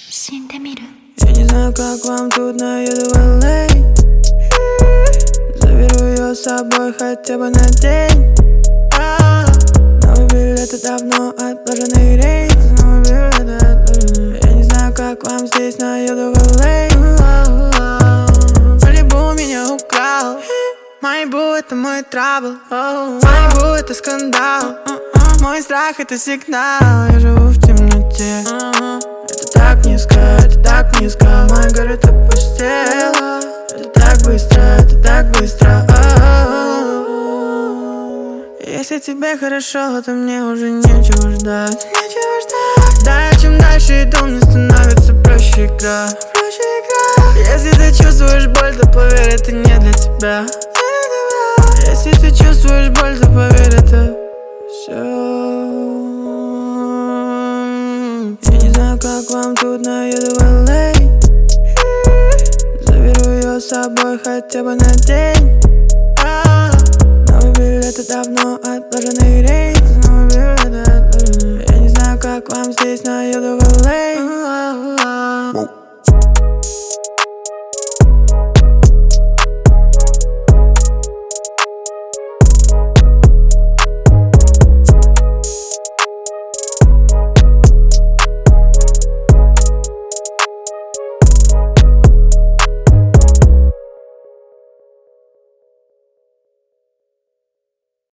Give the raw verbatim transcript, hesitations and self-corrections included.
Я не знаю, как вам тут, но еду в эл эй. Заберу ее с собой хотя бы на день. Новый билет и давно отложенный рейс. Я не знаю, как вам здесь, но еду в эл эй. Малибу меня украл. Малибу это мой трабл. Малибу это скандал. Мой страх это сигнал. Я живу в темноте. Это так низко, это так низко. Мой город опустел. Это так быстро, это так быстро. Если тебе хорошо, то мне уже нечего ждать. Нечего ждать. Да, чем дальше иду, мне становится проще игра. Проще игра. Если ты чувствуешь боль, то поверь, это не для тебя. Если ты чувствуешь боль, то поверь, это все. Я не знаю, как вам тут, но еду в эл эй. Заберу ее с собой хотя бы на день. Новый билет и давно отложенный